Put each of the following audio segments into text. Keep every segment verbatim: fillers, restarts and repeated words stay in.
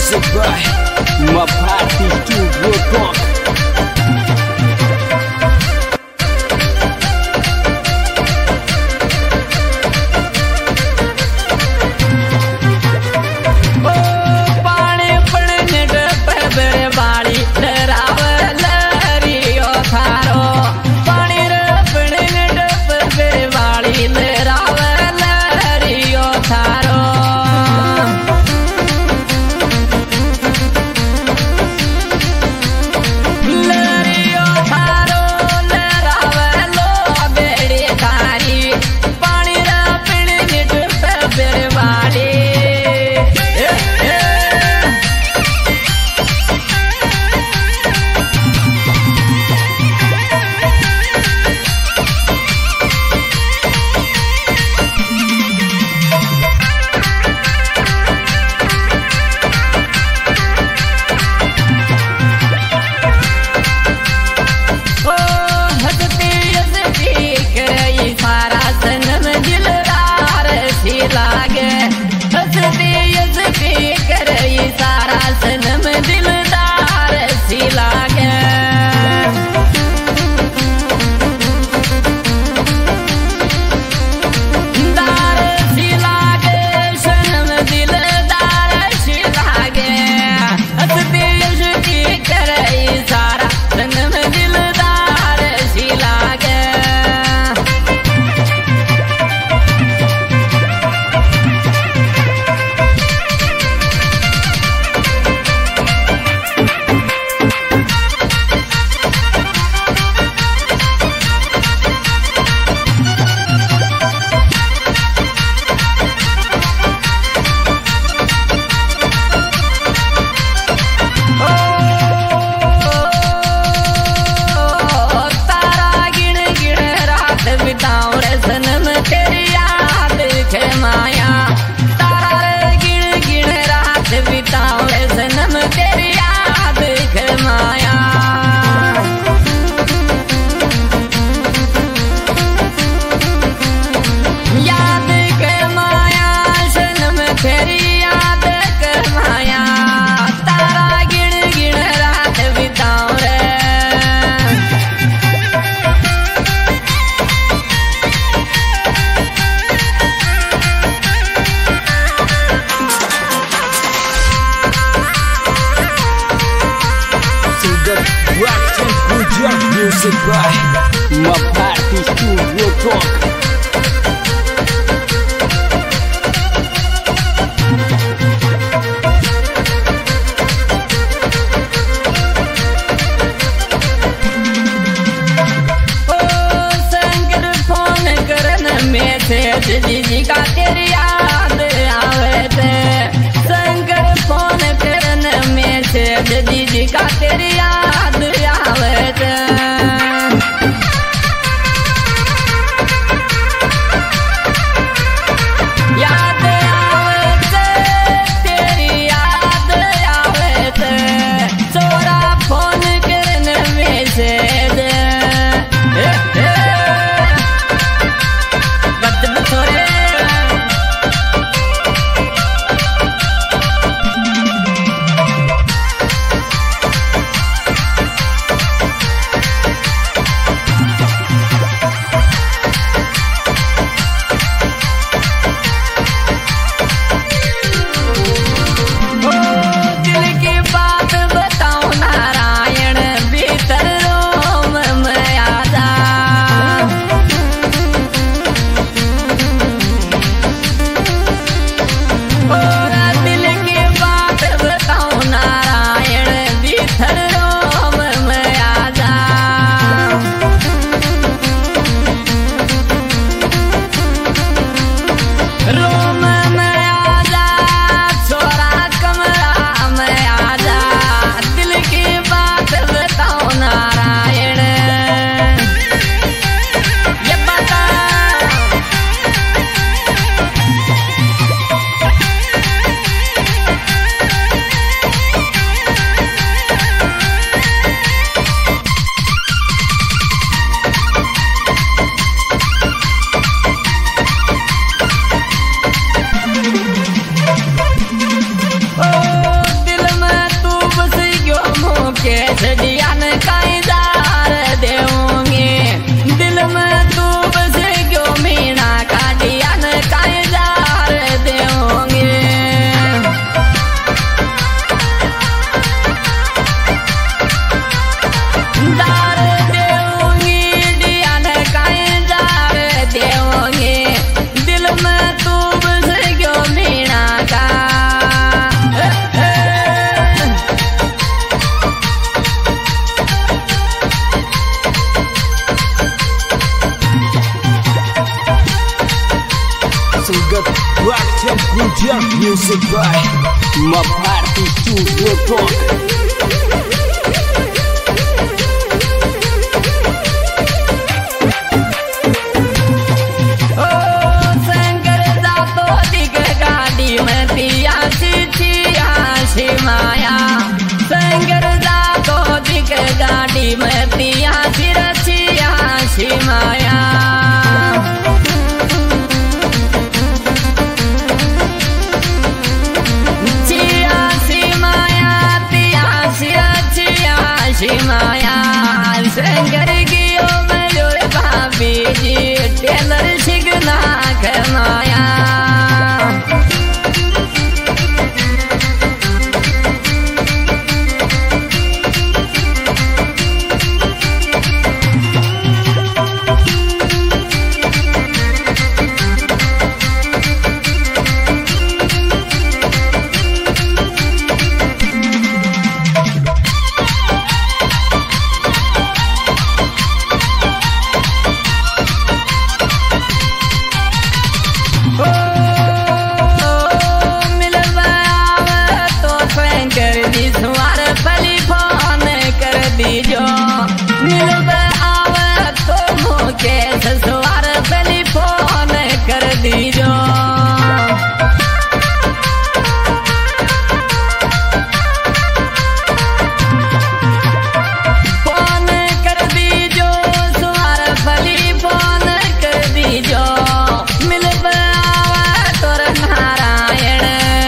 music by my party studio rock. Music by my party studio rock. दीदी का तेरी याद आवे थे संकट फोन करने में से दीदी का तेरी याद आवे थे याद आवे थे तेरी याद आवे थे सोरा फोन करने में से William Guldian, music by Maparty Studio Rock. माया संगर जातो दिख गाड़ी में पिया चिरचिया सी माया चिया सी माया पिया चिरचिया सी माया संगर गियो में जोड़े भाभी जी टेलर सिगना माया जो मिलबे आवे तो मुझे ससुराल टेलीफोन कर दीजो फोन कर दीजो सुहार टेलीफोन कर दीजो मिलबे आवे तोर नारायण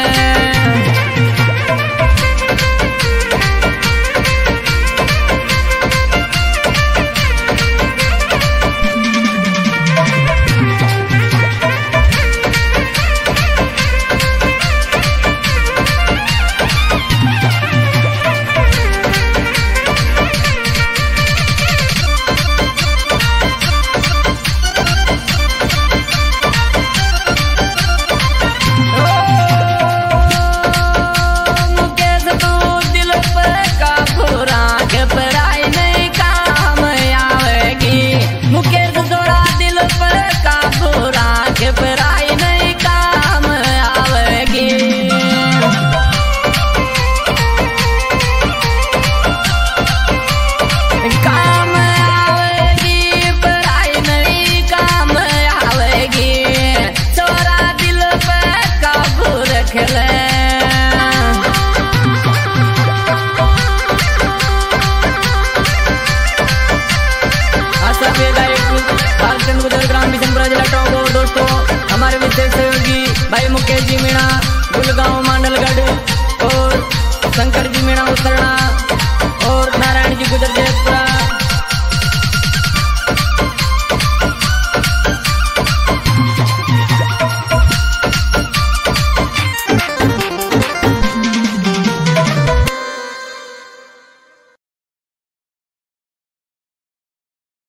दोस्तों हमारे विशेष सहयोगी भाई मुकेश जी मीणा गुलगांव मांडलगढ़ और शंकर जी मीणा उत्तरणा